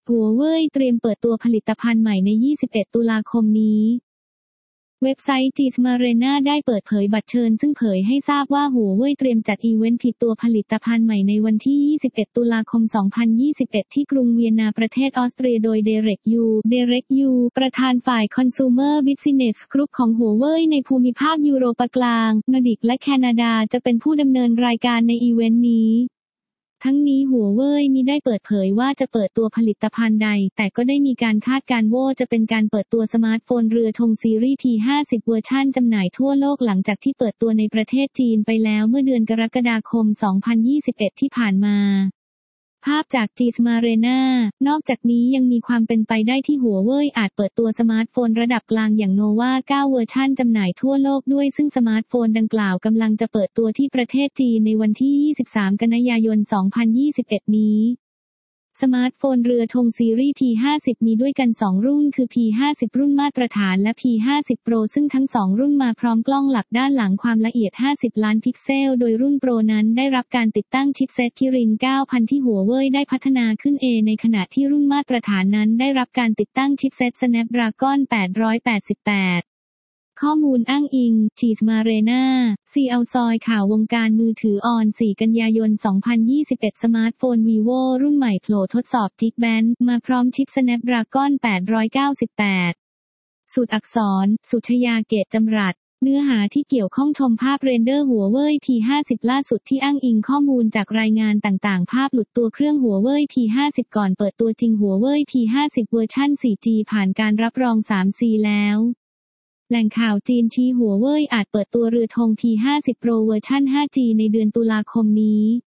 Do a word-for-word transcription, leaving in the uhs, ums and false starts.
หัวเว่ยเตรียมเปิดตัวผลิตภัณฑ์ใหม่ในยี่สิบเอ็ดตุลาคมนี้เว็บไซต์ จี เอส Marena ได้เปิดเผยบัตรเชิญซึ่งเผยให้ทราบว่าหัวเว่ยเตรียมจัดอีเวนต์ปิดตัวผลิตภัณฑ์ใหม่ในวันที่ยี่สิบเอ็ดตุลาคมสองพันยี่สิบเอ็ดที่กรุงเวียนนาประเทศออสเตรียโดย Derek Yu Derek Yu ประธานฝ่าย Consumer Business Group ของหัวเว่ยในภูมิภาคยุโรปกลางนอร์ดิกและแคนาดาจะเป็นผู้ดำเนินรายการในอีเวนต์นี้ทั้งนี้หัวเว่ยมิได้เปิดเผยว่าจะเปิดตัวผลิตภัณฑ์ใดแต่ก็ได้มีการคาดการณ์ว่าจะเป็นการเปิดตัวสมาร์ทโฟนเรือธงซีรีส์ พี ห้าสิบ เวอร์ชั่นจำหน่ายทั่วโลกหลังจากที่เปิดตัวในประเทศจีนไปแล้วเมื่อเดือนกรกฎาคมสองพันยี่สิบเอ็ดที่ผ่านมาภาพจาก จี เอส Marena นอกจากนี้ยังมีความเป็นไปได้ที่หัวเว่ยอาจเปิดตัวสมาร์ทโฟนระดับกลางอย่าง Nova เก้า เวอร์ชั่นจำหน่ายทั่วโลกด้วยซึ่งสมาร์ทโฟนดังกล่าวกำลังจะเปิดตัวที่ประเทศจีนในวันที่ยี่สิบสามกันยายนสองพันยี่สิบเอ็ดนี้สมาร์ทโฟนเรือธงซีรีส์ พี ห้าสิบ มีด้วยกันสองรุ่นคือ พี ห้าสิบ รุ่นมาตรฐานและ พี ห้าสิบ Pro ซึ่งทั้งสองรุ่นมาพร้อมกล้องหลักด้านหลังความละเอียดห้าสิบล้านพิกเซลโดยรุ่น Pro นั้นได้รับการติดตั้งชิปเซ็ต Kirin เก้าพัน ที่หัวเว่ยได้พัฒนาขึ้นเองในขณะที่รุ่นมาตรฐานนั้นได้รับการติดตั้งชิปเซ็ต Snapdragon แปดร้อยแปดสิบแปดข้อมูลอ้างอิง จี เอส Marena ซี แอล ซอยข่าววงการมือถือออนสี่กันยายนสองพันยี่สิบเอ็ดสมาร์ทโฟน Vivo รุ่นใหม่โผล่ทดสอบ Geekbench มาพร้อมชิป Snapdragon แปดร้อยเก้าสิบแปดสุดอักษร สุชยาเกตจำรัดเนื้อหาที่เกี่ยวข้องชมภาพเรนเดอร์หัวเว่ย พี ห้าสิบ ล่าสุดที่อ้างอิงข้อมูลจากรายงานต่างๆภาพหลุดตัวเครื่องหัวเว่ย พี ห้าสิบ ก่อนเปิดตัวจริงหัวเว่ย พี ห้าสิบ เวอร์ชัน โฟร์จี ผ่านการรับรอง ทรี ซี แล้วแหล่งข่าวจีนชี้หัวเว่ยอาจเปิดตัวเรือธง พี ห้าสิบ Pro เวอร์ชัน ห้าจี ในเดือนตุลาคมนี้